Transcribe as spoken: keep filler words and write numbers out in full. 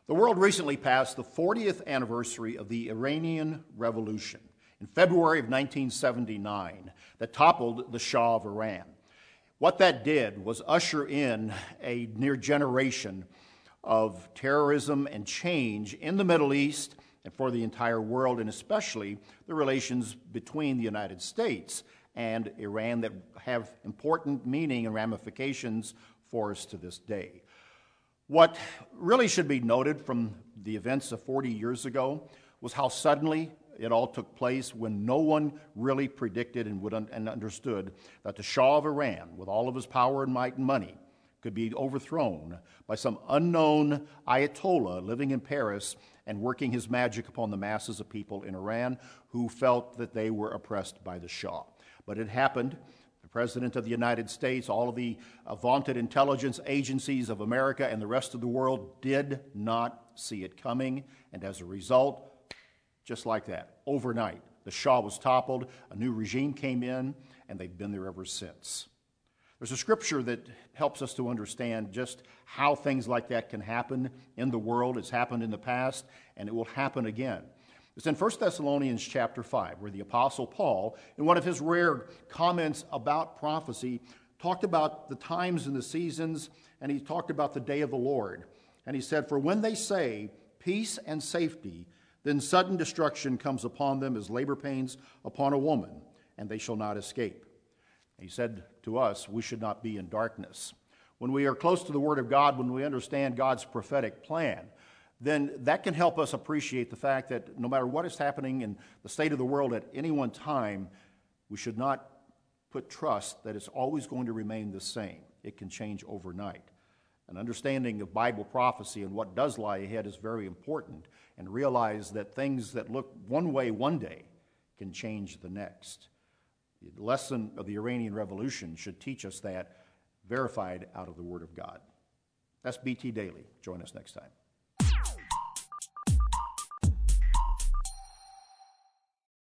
The world recently passed the fortieth anniversary of the Iranian Revolution in February of nineteen seventy-nine that toppled the Shah of Iran. What that did was usher in a near generation of terrorism and change in the Middle East and for the entire world, and especially the relations between the United States and Iran that have important meaning and ramifications for us to this day. What really should be noted from the events of forty years ago was how suddenly it all took place, when no one really predicted and would un- and understood that the Shah of Iran, with all of his power and might and money, could be overthrown by some unknown Ayatollah living in Paris and working his magic upon the masses of people in Iran who felt that they were oppressed by the Shah. But it happened. The President of the United States, all of the uh, vaunted intelligence agencies of America and the rest of the world did not see it coming, and as a result, just like that, overnight, the Shah was toppled, a new regime came in, and they've been there ever since. There's a scripture that helps us to understand just how things like that can happen in the world. It's happened in the past, and it will happen again. It's in First Thessalonians chapter five, where the Apostle Paul, in one of his rare comments about prophecy, talked about the times and the seasons, and he talked about the day of the Lord. And he said, "For when they say peace and safety, then sudden destruction comes upon them as labor pains upon a woman, and they shall not escape." He said to us, we should not be in darkness. When we are close to the Word of God, when we understand God's prophetic plan, then that can help us appreciate the fact that no matter what is happening in the state of the world at any one time, we should not put trust that it's always going to remain the same. It can change overnight. An understanding of Bible prophecy and what does lie ahead is very important, and realize that things that look one way one day can change the next. The lesson of the Iranian Revolution should teach us that, verified out of the Word of God. That's B T Daily. Join us next time.